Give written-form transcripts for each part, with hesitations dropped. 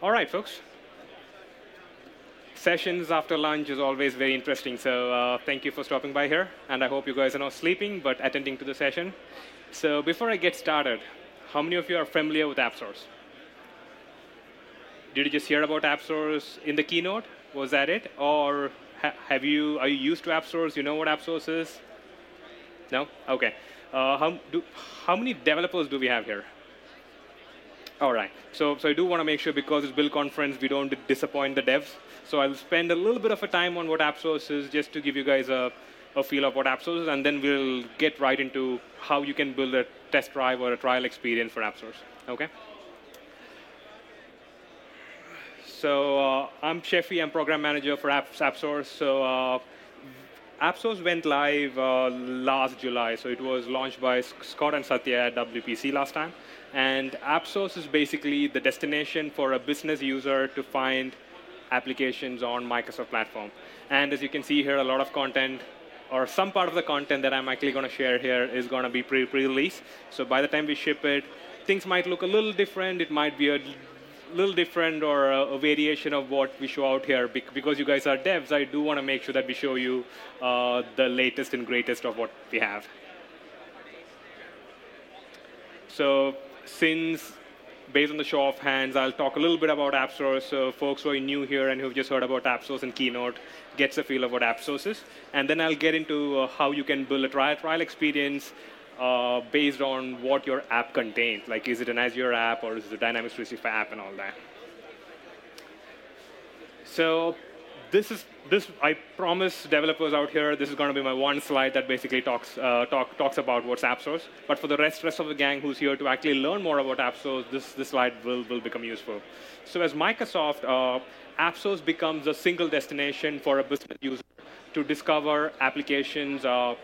All right, folks. Sessions after lunch is always very interesting, so thank you for stopping by here. And I hope you guys are not sleeping, but attending to the session. So before I get started, how many of you are familiar with AppSource? Did you just hear about AppSource in the keynote? Was that it? Or are you used to AppSource? You know what AppSource is? No? OK. How many developers do we have here? All right. So I do want to make sure, because it's Build Conference, we don't disappoint the devs. So I'll spend a little bit of a time on what AppSource is, just to give you guys a feel of what AppSource is, and then we'll get right into how you can build a test drive or a trial experience for AppSource. OK? So I'm Sheffy. I'm program manager for AppSource. So AppSource went live last July. So it was launched by Scott and Satya at WPC last time. And AppSource is basically the destination for a business user to find applications on Microsoft platform. And as you can see here, a lot of content, or some part of the content that I'm actually going to share here, is going to be pre-release. So by the time we ship it, things might look a little different. It might be a little different, or a variation of what we show out here. Because you guys are devs, I do want to make sure that we show you the latest and greatest of what we have. So since, based on the show of hands, I'll talk a little bit about AppSource. So folks who are new here and who've just heard about AppSource and Keynote gets a feel of what AppSource is. And then I'll get into how you can build a trial experience based on what your app contains. Like, is it an Azure app, or is it a Dynamics 365 app, and all that. So I promise developers out here, this is going to be my one slide that basically talks about what's AppSource. But for the rest of the gang who's here to actually learn more about AppSource, this slide will become useful. So as Microsoft, AppSource becomes a single destination for a business user to discover applications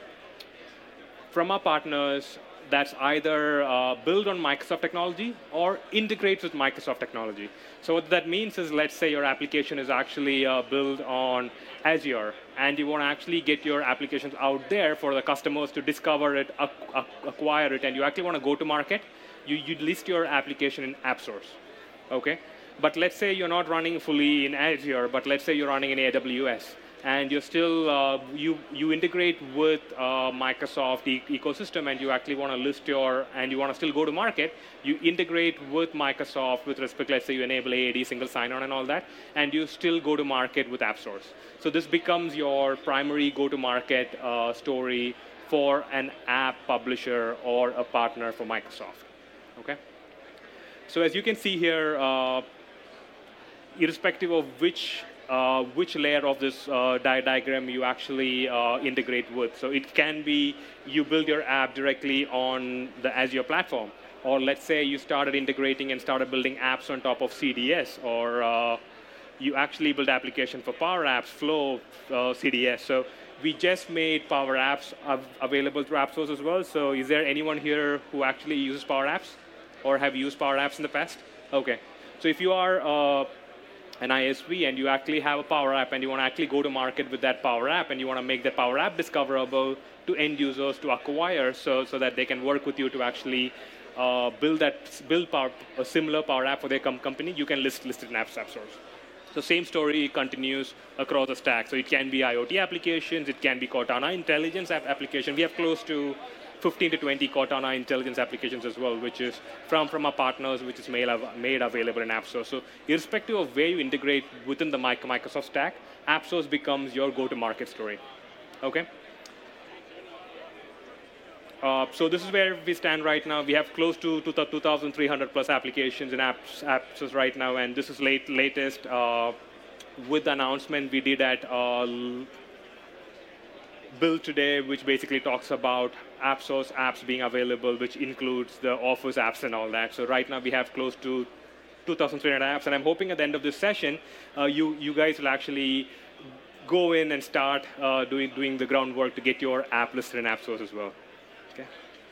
from our partners that's either built on Microsoft technology or integrates with Microsoft technology. So what that means is, let's say your application is actually built on Azure, and you want to actually get your applications out there for the customers to discover it, acquire it, and you actually want to go to market, you list your application in AppSource. Okay? But let's say you're not running fully in Azure, but let's say you're running in AWS. And you're still, you integrate with Microsoft ecosystem, and you actually want to list and you want to still go to market, you integrate with Microsoft with respect, let's say you enable AAD, single sign-on and all that, and you still go to market with AppSource. So this becomes your primary go-to-market story for an app publisher or a partner for Microsoft. Okay? So as you can see here, irrespective of which layer of this diagram you actually integrate with. So it can be you build your app directly on the Azure platform, or let's say you started integrating and started building apps on top of CDS, or you actually build application for Power Apps, Flow, CDS. So we just made Power Apps available through AppSource as well. So is there anyone here who actually uses Power Apps, or have used Power Apps in the past? OK. So if you are an ISV and you actually have a Power App and you want to actually go to market with that Power App, and you want to make that Power App discoverable to end users to acquire, so that they can work with you to actually build a similar Power App for their company, you can list it in AppSource. So same story continues across the stack. So it can be IoT applications, it can be Cortana intelligence application. We have close to 15 to 20 Cortana intelligence applications as well, which is from our partners, which is made available in AppSource. So irrespective of where you integrate within the Microsoft stack, AppSource becomes your go-to-market story. Okay? So this is where we stand right now. We have close to 2,300 plus applications in AppSource right now, and this is latest with the announcement we did at Build today, which basically talks about AppSource apps being available, which includes the Office apps and all that. So right now we have close to 2,300 apps, and I'm hoping at the end of this session, you guys will actually go in and start doing the groundwork to get your app listed in AppSource as well. Okay.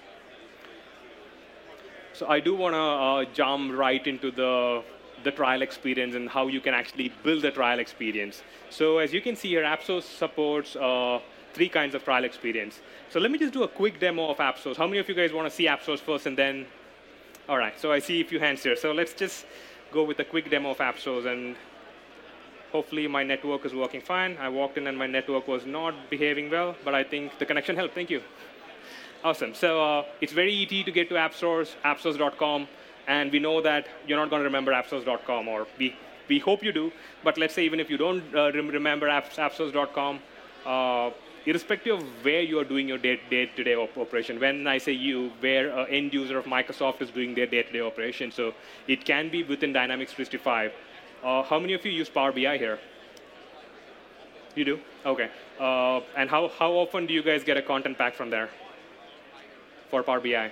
So I do want to jump right into the trial experience and how you can actually build the trial experience. So as you can see here, AppSource supports 3 kinds of trial experience. So let me just do a quick demo of AppSource. How many of you guys want to see AppSource first and then? All right, so I see a few hands here. So let's just go with a quick demo of AppSource, and hopefully my network is working fine. I walked in and my network was not behaving well, but I think the connection helped. Thank you. Awesome. So it's very easy to get to AppSource, appsource.com, and we know that you're not going to remember appsource.com, or we hope you do. But let's say even if you don't remember appsource.com, irrespective of where you are doing your day-to-day operation, when I say you, where an end user of Microsoft is doing their day-to-day operation, so it can be within Dynamics 365. How many of you use Power BI here? You do? OK. And how often do you guys get a content pack from there for Power BI?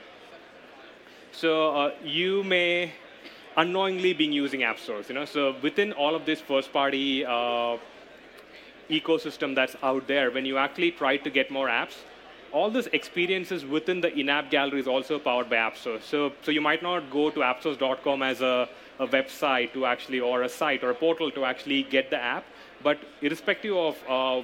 So you may unknowingly be using AppSource. So within all of this first-party ecosystem that's out there, when you actually try to get more apps, all these experiences within the in-app gallery is also powered by AppSource. So you might not go to appsource.com as a website to actually, or a site or a portal to actually get the app, but irrespective of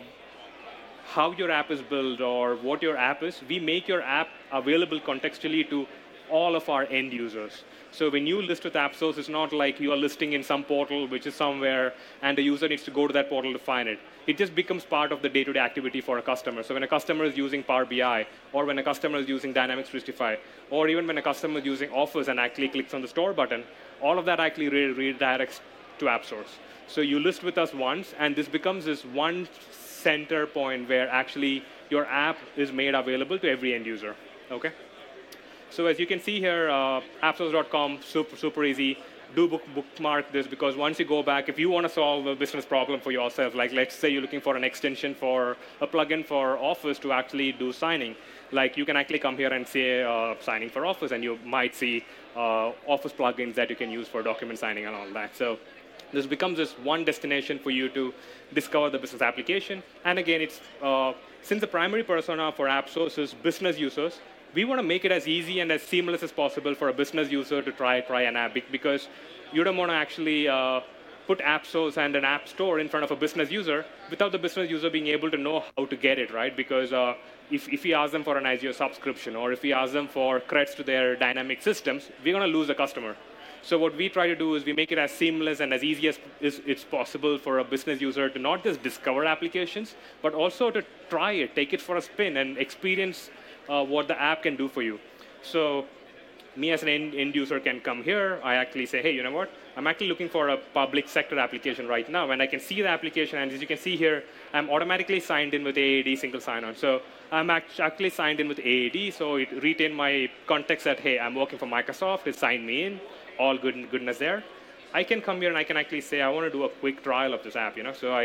how your app is built or what your app is, we make your app available contextually to all of our end users. So when you list with AppSource, it's not like you are listing in some portal which is somewhere and the user needs to go to that portal to find it. It just becomes part of the day-to-day activity for a customer. So when a customer is using Power BI, or when a customer is using Dynamics 365, or even when a customer is using Office and actually clicks on the store button, all of that actually redirects to AppSource. So you list with us once, and this becomes this one center point where actually your app is made available to every end user. Okay? So as you can see here, appsource.com, super easy. Do bookmark this, because once you go back, if you want to solve a business problem for yourself, like let's say you're looking for an extension for a plugin for Office to actually do signing, like you can actually come here and say signing for Office, and you might see Office plugins that you can use for document signing and all that. So this becomes this one destination for you to discover the business application. And again, it's since the primary persona for AppSource is business users, we want to make it as easy and as seamless as possible for a business user to try an app, because you don't want to actually put AppSource and an app store in front of a business user without the business user being able to know how to get it, right? Because if we ask them for an Azure subscription, or if we ask them for creds to their dynamic systems, we're going to lose a customer. So what we try to do is we make it as seamless and as easy as it's possible for a business user to not just discover applications, but also to try it, take it for a spin, and experience what the app can do for you. So me as an end user can come here. I actually say, hey, you know what? I'm actually looking for a public sector application right now. And I can see the application. And as you can see here, I'm automatically signed in with AAD single sign-on. So I'm actually signed in with AAD. So it retained my context that, hey, I'm working for Microsoft. It signed me in. All goodness there. I can come here and I can actually say, I want to do a quick trial of this app.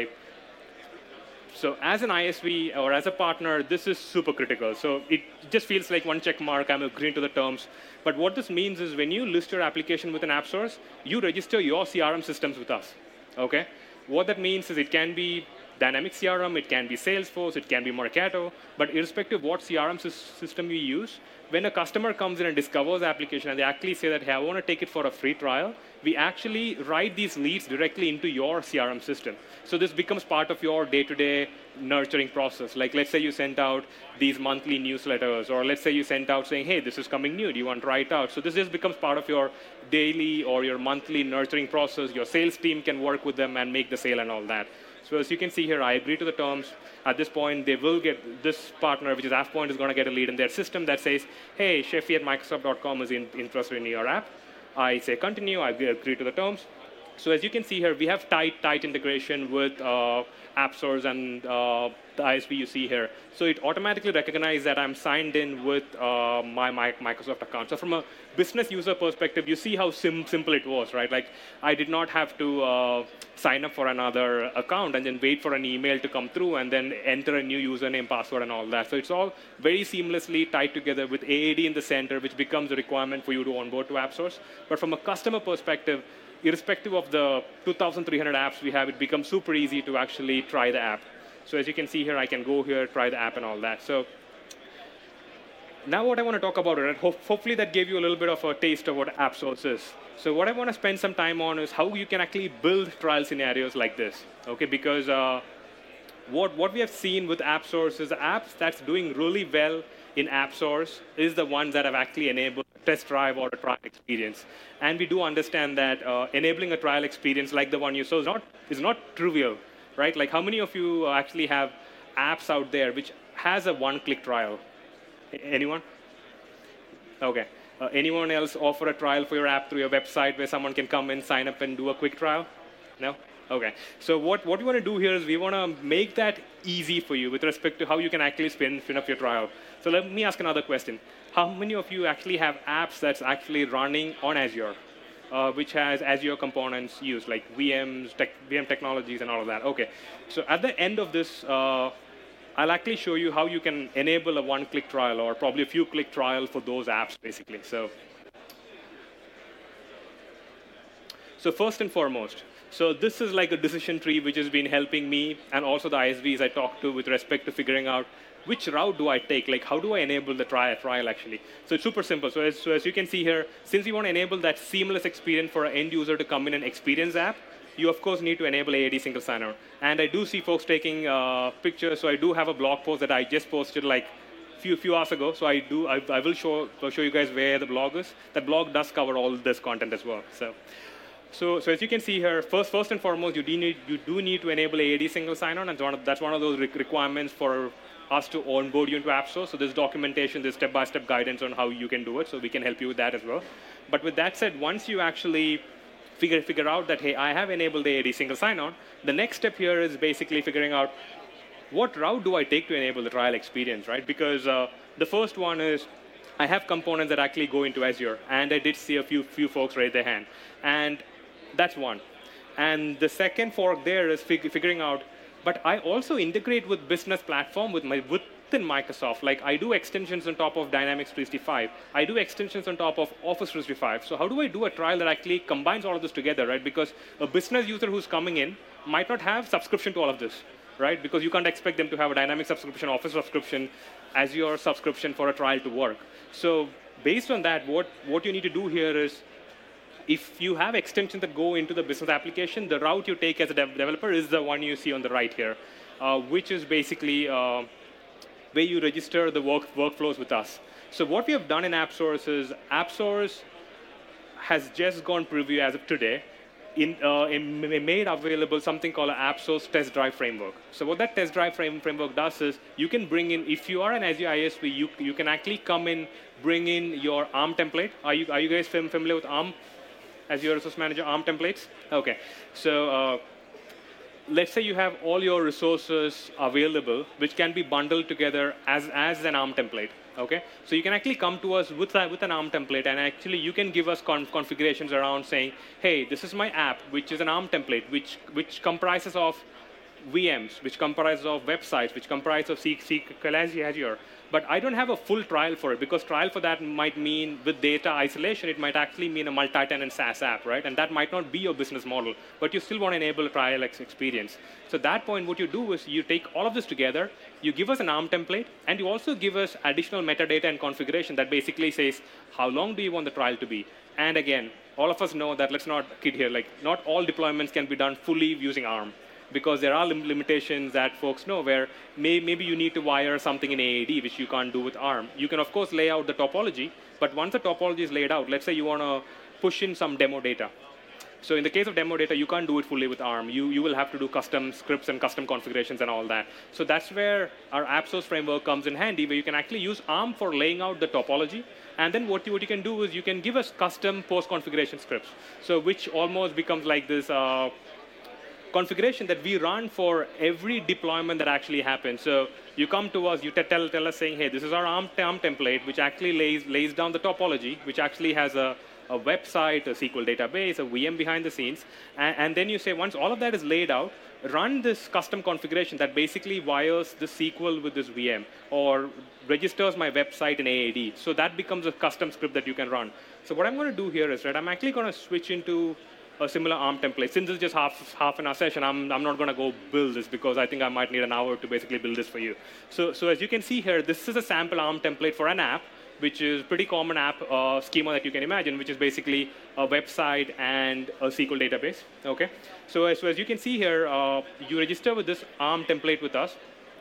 So as an ISV or as a partner, this is super critical. So it just feels like one check mark, I'm agreeing to the terms. But what this means is when you list your application with an AppSource, you register your CRM systems with us. Okay? What that means is it can be Dynamics CRM, it can be Salesforce, it can be Marketo. But irrespective of what CRM system you use, when a customer comes in and discovers the application and they actually say that, hey, I want to take it for a free trial, we actually write these leads directly into your CRM system. So this becomes part of your day-to-day nurturing process. Like let's say you sent out these monthly newsletters, or let's say you sent out saying, hey, this is coming new, do you want to try it out? So this just becomes part of your daily or your monthly nurturing process. Your sales team can work with them and make the sale and all that. So as you can see here, I agree to the terms. At this point, they will get this partner, which is AppPoint, is going to get a lead in their system that says, hey, Sheffy at Microsoft.com is interested in your app. I say continue. I agree to the terms. So as you can see here, we have tight integration with AppSource and the ISV you see here. So it automatically recognizes that I'm signed in with my Microsoft account. So from a business user perspective, you see how simple it was, right? Like I did not have to sign up for another account and then wait for an email to come through and then enter a new username, password, and all that. So it's all very seamlessly tied together with AAD in the center, which becomes a requirement for you to onboard to AppSource. But from a customer perspective, irrespective of the 2,300 apps we have, it becomes super easy to actually try the app. So as you can see here, I can go here, try the app and all that. So now what I want to talk about, right? Hopefully that gave you a little bit of a taste of what AppSource is. So what I want to spend some time on is how you can actually build trial scenarios like this, okay? Because what we have seen with AppSource is the apps that's doing really well in AppSource is the ones that have actually enabled test drive or a trial experience. And we do understand that enabling a trial experience like the one you saw is not trivial, right? Like how many of you actually have apps out there which has a one-click trial? Anyone? Okay. Anyone else offer a trial for your app through your website where someone can come in, sign up, and do a quick trial? No? Okay. So what we want to do here is we want to make that easy for you with respect to how you can actually spin up your trial. So let me ask another question. How many of you actually have apps that's actually running on Azure, which has Azure components used, like VMs, VM technologies, and all of that? Okay. So at the end of this, I'll actually show you how you can enable a one-click trial or probably a few-click trial for those apps, basically. So first and foremost, so this is like a decision tree which has been helping me and also the ISVs I talk to with respect to figuring out which route do I take, like how do I enable the trial actually. So it's super simple. So as you can see here, since you want to enable that seamless experience for an end user to come in and experience app, you of course need to enable AAD single sign-on. And I do see folks taking pictures, so I do have a blog post that I just posted like few hours ago. So I will show you guys where the blog is. That blog does cover all this content as well. So as you can see here, first and foremost, you do need to enable AAD single sign-on, and that's one of those requirements for us to onboard you into AppSource. So there's documentation, there's step-by-step guidance on how you can do it, so we can help you with that as well. But with that said, once you actually figure out that, hey, I have enabled the AAD single sign-on, the next step here is basically figuring out what route do I take to enable the trial experience, right? Because the first one is I have components that actually go into Azure, and I did see a few folks raise their hand. And that's one. And the second fork there is figuring out, but I also integrate with business platform within Microsoft. Like I do extensions on top of Dynamics 365. I do extensions on top of Office 365. So how do I do a trial that actually combines all of this together, right? Because a business user who's coming in might not have subscription to all of this, right? Because you can't expect them to have a Dynamic subscription, Office subscription, Azure subscription for a trial to work. So based on that, what you need to do here is, if you have extensions that go into the business application, the route you take as a developer is the one you see on the right here, which is basically where you register the workflows with us. So what we have done in AppSource is AppSource has just gone preview as of today, made available something called an AppSource test drive framework. So what that test drive framework does is you can bring in, if you are an Azure ISV, you can actually come in, bring in your ARM template. Are you guys familiar with ARM? As your resource manager, ARM templates? Okay. So let's say you have all your resources available, which can be bundled together as an ARM template. Okay. So you can actually come to us with an ARM template, and actually you can give us configurations around saying, hey, this is my app, which is an ARM template, which comprises of VMs, which comprises of websites, which comprises of SQL Azure. But I don't have a full trial for it, because trial for that might mean with data isolation, it might actually mean a multi-tenant SaaS app, right? And that might not be your business model, but you still want to enable a trial experience. So at that point, what you do is you take all of this together, you give us an ARM template, and you also give us additional metadata and configuration that basically says, how long do you want the trial to be? And again, all of us know that, let's not kid here, like not all deployments can be done fully using ARM, because there are limitations that folks know where maybe you need to wire something in AAD, which you can't do with ARM. You can, of course, lay out the topology, but once the topology is laid out, let's say you want to push in some demo data. So in the case of demo data, you can't do it fully with ARM. You will have to do custom scripts and custom configurations and all that. So that's where our AppSource framework comes in handy, where you can actually use ARM for laying out the topology. And then what you can do is you can give us custom post-configuration scripts, so which almost becomes like this configuration that we run for every deployment that actually happens. So you come to us, you tell us saying, hey, this is our ARM template, which actually lays down the topology, which actually has a website, a SQL database, a VM behind the scenes. And then you say, once all of that is laid out, run this custom configuration that basically wires the SQL with this VM or registers my website in AAD. So that becomes a custom script that you can run. So what I'm going to do here is, right, I'm actually going to switch into a similar ARM template. Since it's just half an hour session, I'm not going to go build this, because I think I might need an hour to basically build this for you. So as you can see here, this is a sample ARM template for an app, which is pretty common app schema that you can imagine, which is basically a website and a SQL database. Okay. So as you can see here, you register with this ARM template with us.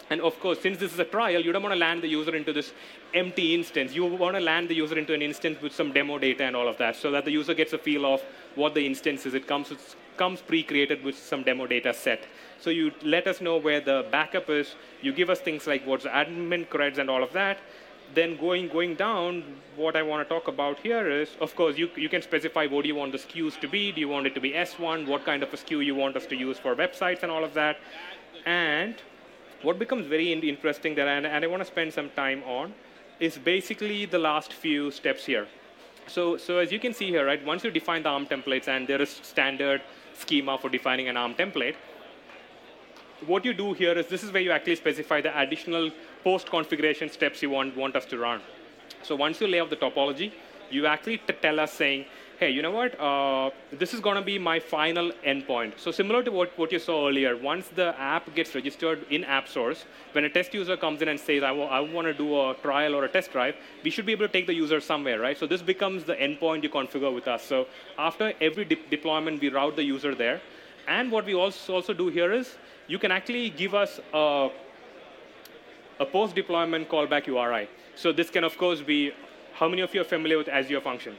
And of course, since this is a trial, you don't want to land the user into this empty instance. You want to land the user into an instance with some demo data and all of that, so that the user gets a feel of what the instance is. It comes pre-created with some demo data set. So you let us know where the backup is. You give us things like what's the admin creds and all of that. Then going down, what I want to talk about here is, of course, you can specify what do you want the SKUs to be. Do you want it to be S1? What kind of a SKU you want us to use for websites and all of that. And what becomes very interesting there, and I want to spend some time on, is basically the last few steps here. So as you can see here, right, once you define the ARM templates, and there is standard schema for defining an ARM template, what you do here is this is where you actually specify the additional post-configuration steps you want us to run. So once you lay out the topology, you actually tell us saying, hey, you know what? This is going to be my final endpoint. So similar to what you saw earlier, once the app gets registered in AppSource, when a test user comes in and says, I want to do a trial or a test drive, we should be able to take the user somewhere, right? So this becomes the endpoint you configure with us. So after every deployment, we route the user there. And what we also do here is, you can actually give us a post-deployment callback URI. So this can, of course, be, how many of you are familiar with Azure Function?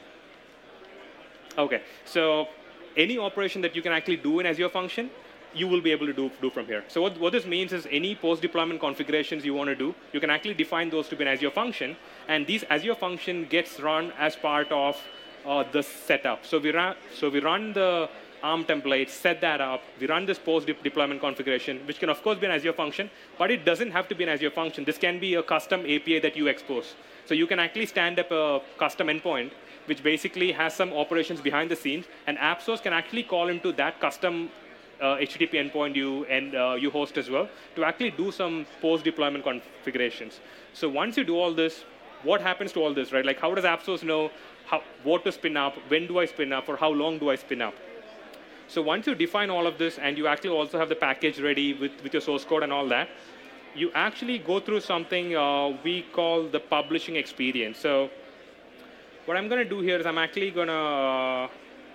OK, so any operation that you can actually do in Azure Function, you will be able to do from here. So what this means is any post-deployment configurations you want to do, you can actually define those to be an Azure Function. And these Azure Function gets run as part of the setup. So we run the ARM template, set that up. We run this post-deployment configuration, which can, of course, be an Azure function. But it doesn't have to be an Azure function. This can be a custom API that you expose. So you can actually stand up a custom endpoint, which basically has some operations behind the scenes. And AppSource can actually call into that custom HTTP endpoint you host as well to actually do some post-deployment configurations. So once you do all this, what happens to all this, right? Like, how does AppSource know what to spin up, when do I spin up, or how long do I spin up? So once you define all of this, and you actually also have the package ready with your source code and all that, you actually go through something we call the publishing experience. So what I'm going to do here is I'm actually going to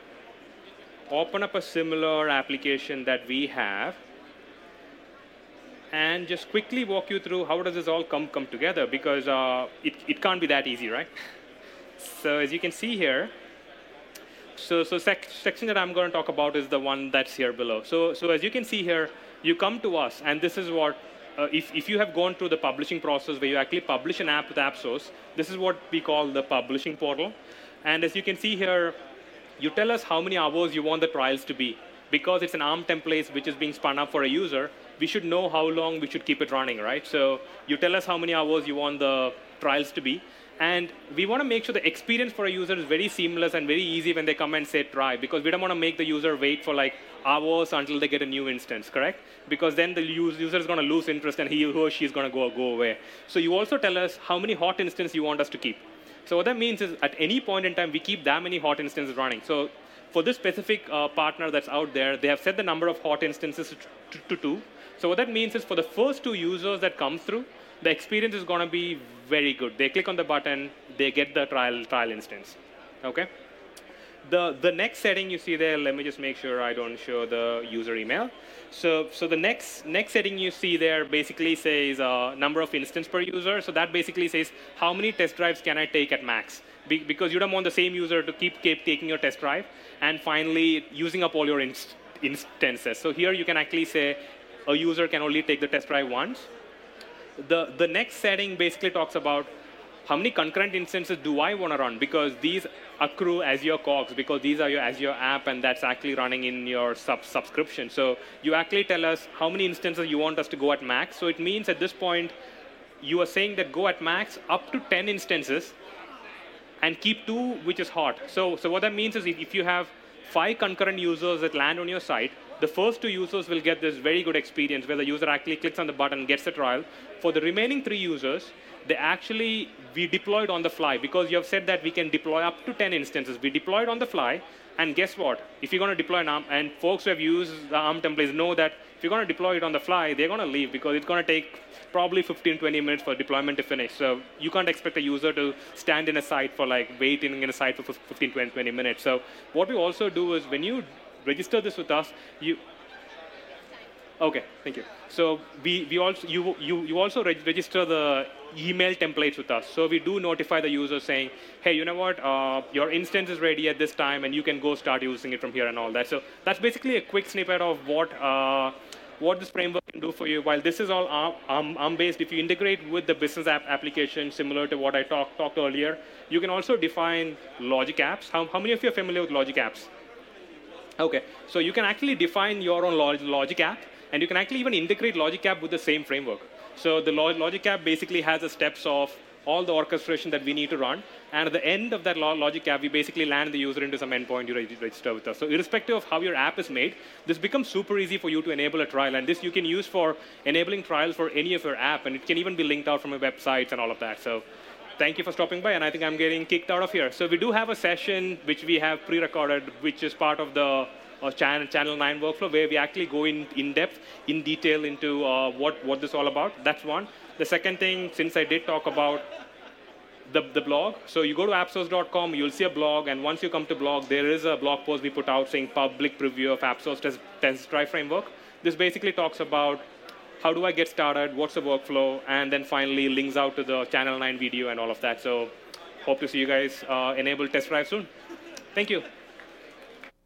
open up a similar application that we have and just quickly walk you through how does this all come together, because it can't be that easy, right? So as you can see here, so section that I'm going to talk about is the one that's here below. So as you can see here, you come to us, and this is what, if you have gone through the publishing process where you actually publish an app with AppSource, this is what we call the publishing portal. And as you can see here, you tell us how many hours you want the trials to be. Because it's an ARM template which is being spun up for a user, we should know how long we should keep it running, right? So you tell us how many hours you want the trials to be. And we want to make sure the experience for a user is very seamless and very easy when they come and say try, because we don't want to make the user wait for like hours until they get a new instance, correct? Because then the user is going to lose interest and he or she is going to go away. So you also tell us how many hot instances you want us to keep. So what that means is at any point in time, we keep that many hot instances running. So for this specific partner that's out there, they have set the number of hot instances to 2. So what that means is for the first 2 users that come through, the experience is going to be very good. They click on the button, they get the trial instance. Okay. The next setting you see there, let me just make sure I don't show the user email. So the next setting you see there basically says number of instance per user. So that basically says how many test drives can I take at max? Because you don't want the same user to keep taking your test drive and finally using up all your instances. So here you can actually say a user can only take the test drive once. The next setting basically talks about how many concurrent instances do I want to run, because these accrue as your cogs, because these are your Azure app, and that's actually running in your subscription. So you actually tell us how many instances you want us to go at max. So it means at this point, you are saying that go at max up to 10 instances and keep 2 which is hot. So what that means is if you have 5 concurrent users that land on your site, the first 2 users will get this very good experience where the user actually clicks on the button, gets the trial. For the remaining 3 users, we deployed on the fly, because you have said that we can deploy up to 10 instances. We deployed on the fly, and guess what? If you're going to deploy an ARM, and folks who have used the ARM templates know that if you're going to deploy it on the fly, they're going to leave, because it's going to take probably 15, 20 minutes for deployment to finish. So you can't expect a user to stand in a site for like waiting in a site for 15, 20 minutes. So what we also do is when you register this with us, Okay, thank you. So we also you also register the email templates with us. So we do notify the user saying, hey, you know what, your instance is ready at this time, and you can go start using it from here and all that. So that's basically a quick snippet of what this framework can do for you. While this is all ARM-based, if you integrate with the business application similar to what I talked earlier, you can also define logic apps. How many of you are familiar with logic apps? Okay, so you can actually define your own logic app, and you can actually even integrate logic app with the same framework. So the logic app basically has the steps of all the orchestration that we need to run, and at the end of that logic app, we basically land the user into some endpoint you register with us. So irrespective of how your app is made, this becomes super easy for you to enable a trial, and this you can use for enabling trials for any of your app, and it can even be linked out from your websites and all of that. So thank you for stopping by, and I think I'm getting kicked out of here. So we do have a session which we have pre-recorded, which is part of the Channel 9 workflow, where we actually go in depth, in detail into what this is all about. That's one. The second thing, since I did talk about the blog, so you go to appsource.com, you'll see a blog, and once you come to blog, there is a blog post we put out saying public preview of AppSource test drive framework. This basically talks about how do I get started, what's the workflow, and then finally links out to the Channel 9 video and all of that. So hope to see you guys enable test drive soon. Thank you.